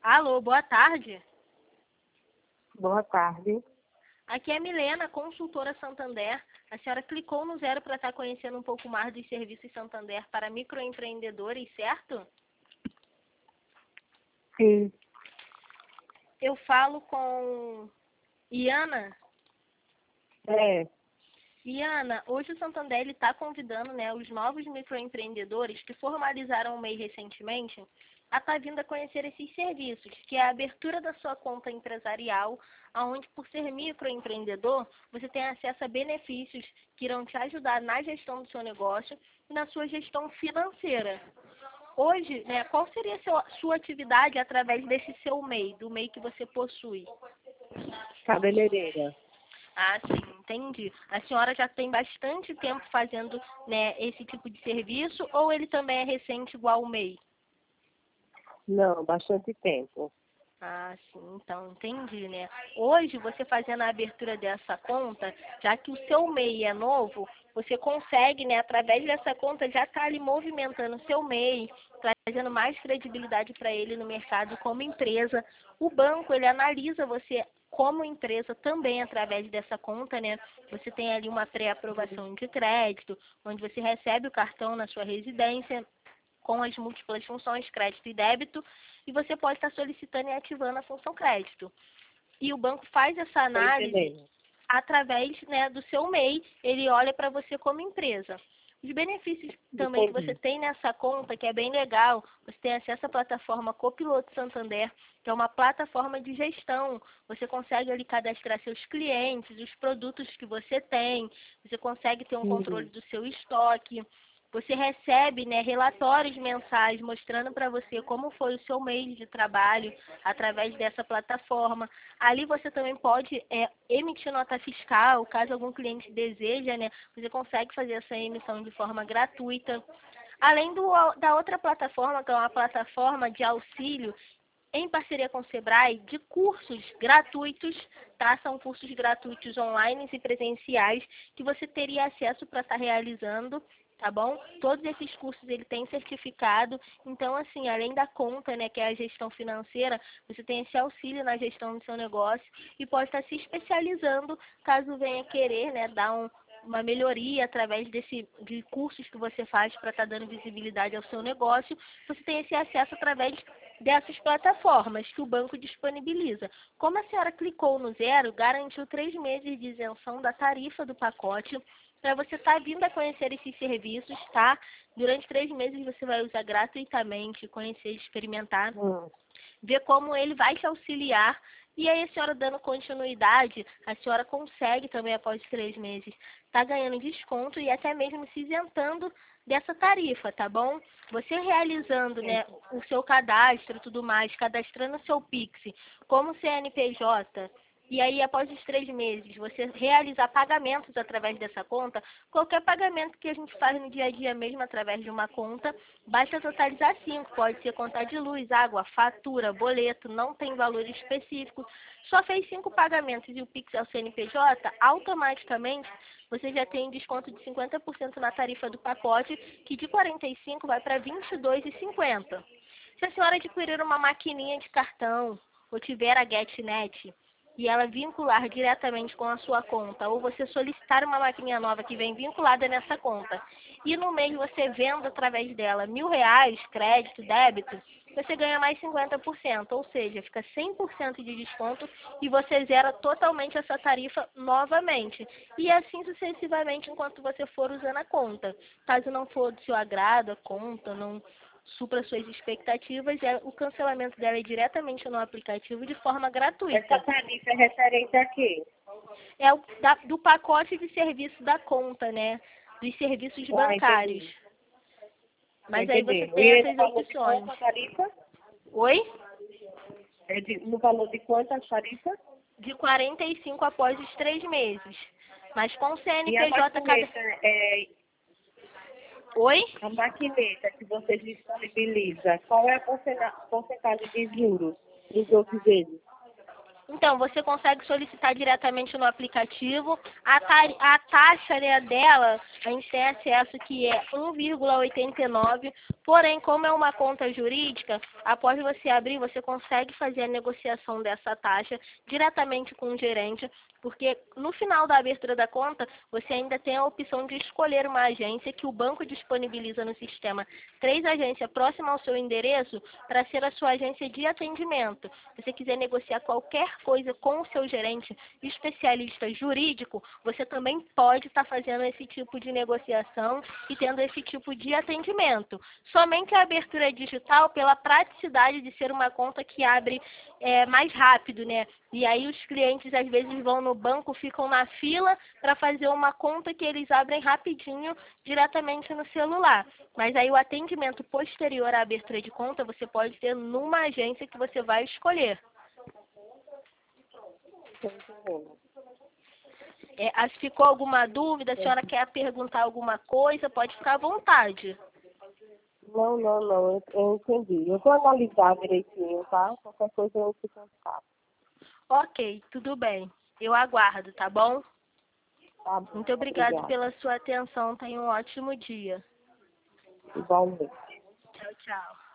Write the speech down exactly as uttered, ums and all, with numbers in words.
Alô, boa tarde. Boa tarde. Aqui é a Milena, consultora Santander. A senhora clicou no zero para estar conhecendo um pouco mais dos serviços Santander para microempreendedores, certo? Sim. Eu falo com Iana. É. Iana, hoje o Santander está convidando, né, os novos microempreendedores que formalizaram o M E I recentemente a estar vindo a conhecer esses serviços, que é a abertura da sua conta empresarial, onde, por ser microempreendedor, você tem acesso a benefícios que irão te ajudar na gestão do seu negócio e na sua gestão financeira. Hoje, né, qual seria a sua, sua atividade através desse seu M E I, do M E I que você possui? Cabeleireira. Ah, sim, entendi. A senhora já tem bastante tempo fazendo, né, esse tipo de serviço ou ele também é recente igual o M E I? Não, bastante tempo. Ah, sim, então entendi, né? Hoje, você fazendo a abertura dessa conta, já que o seu M E I é novo, você consegue, né, através dessa conta, já estar ali movimentando o seu M E I, trazendo mais credibilidade para ele no mercado como empresa. O banco, ele analisa você como empresa também através dessa conta, né? Você tem ali uma pré-aprovação de crédito, onde você recebe o cartão na sua residência, com as múltiplas funções crédito e débito, e você pode estar solicitando e ativando a função crédito. E o banco faz essa Estou análise entendendo. através, né, do seu M E I, ele olha para você como empresa. Os benefícios também que você Entendi. tem nessa conta, que é bem legal, você tem acesso à plataforma Copiloto Santander, que é uma plataforma de gestão. Você consegue ali cadastrar seus clientes, os produtos que você tem, você consegue ter um controle Uhum. do seu estoque. Você recebe, né, relatórios mensais mostrando para você como foi o seu mês de trabalho através dessa plataforma. Ali você também pode é, emitir nota fiscal, caso algum cliente deseja, né, você consegue fazer essa emissão de forma gratuita. Além do, da outra plataforma, que é uma plataforma de auxílio em parceria com o Sebrae, de cursos gratuitos, tá? São cursos gratuitos online e presenciais que você teria acesso para estar realizando, tá bom? Todos esses cursos ele tem certificado, então assim, além da conta, né, que é a gestão financeira, você tem esse auxílio na gestão do seu negócio e pode estar se especializando caso venha querer, né, dar um uma melhoria através desse, de cursos que você faz para estar dando visibilidade ao seu negócio, você tem esse acesso através dessas plataformas que o banco disponibiliza. Como a senhora clicou no zero, garantiu três meses de isenção da tarifa do pacote para você estar vindo a conhecer esses serviços, tá? Durante três meses você vai usar gratuitamente, conhecer, experimentar, Hum. ver como ele vai te auxiliar. E aí a senhora dando continuidade, a senhora consegue também após três meses tá ganhando desconto e até mesmo se isentando dessa tarifa, tá bom? Você realizando, né, o seu cadastro e tudo mais, cadastrando o seu Pix como C N P J, e aí após os três meses você realizar pagamentos através dessa conta, qualquer pagamento que a gente faz no dia a dia mesmo através de uma conta, basta totalizar cinco, pode ser conta de luz, água, fatura, boleto, não tem valor específico. Só fez cinco pagamentos e o Pix é o C N P J, automaticamente você já tem desconto de cinquenta por cento na tarifa do pacote, que de quarenta e cinco vai para vinte e dois reais e cinquenta centavos. Se a senhora adquirir uma maquininha de cartão ou tiver a GetNet e ela vincular diretamente com a sua conta, ou você solicitar uma maquininha nova que vem vinculada nessa conta, e no mês você venda através dela mil reais, crédito, débito, você ganha mais cinquenta por cento, ou seja, fica cem por cento de desconto e você zera totalmente essa tarifa novamente. E assim sucessivamente enquanto você for usando a conta. Caso não for do seu agrado a conta, não supra suas expectativas, é- o cancelamento dela é diretamente no aplicativo de forma Essa gratuita. tarifa é referente a quê? É o da- do pacote de serviço da conta, né? Dos serviços Ah, bancários. entendi. Estou Mas aí você entendendo. tem E esse essas valor de opções. quanto a tarifa? Oi? É de, no valor de quanto a tarifa? De quarenta e cinco após os três meses. Mas com o E a C N P J cada... maquineta, é, Oi? a maquineta que vocês disponibilizam, qual é a porcena- porcentagem de juros dos outros vezes? Então, você consegue solicitar diretamente no aplicativo. A, ta a taxa, né, dela, a gente tem acesso que é um vírgula oitenta e nove, porém, como é uma conta jurídica, após você abrir, você consegue fazer a negociação dessa taxa diretamente com o gerente, porque no final da abertura da conta, você ainda tem a opção de escolher uma agência que o banco disponibiliza no sistema. Três agências próximas ao seu endereço para ser a sua agência de atendimento. Se você quiser negociar qualquer coisa com o seu gerente especialista jurídico, você também pode estar fazendo esse tipo de negociação e tendo esse tipo de atendimento. Somente a abertura digital, pela praticidade de ser uma conta que abre é, mais rápido, né? E aí os clientes às vezes vão no banco, ficam na fila para fazer uma conta que eles abrem rapidinho diretamente no celular. Mas aí o atendimento posterior à abertura de conta você pode ter numa agência que você vai escolher. É, se ficou alguma dúvida, a senhora quer perguntar alguma coisa, pode ficar à vontade. Não, não, não, eu, eu entendi. Eu vou analisar direitinho, tá? Qualquer coisa eu te contato. Ok, tudo bem. Eu aguardo, tá bom? Tá bom, Muito obrigada obrigada. pela sua atenção. Tenha um ótimo dia. Igualmente. Tchau, tchau.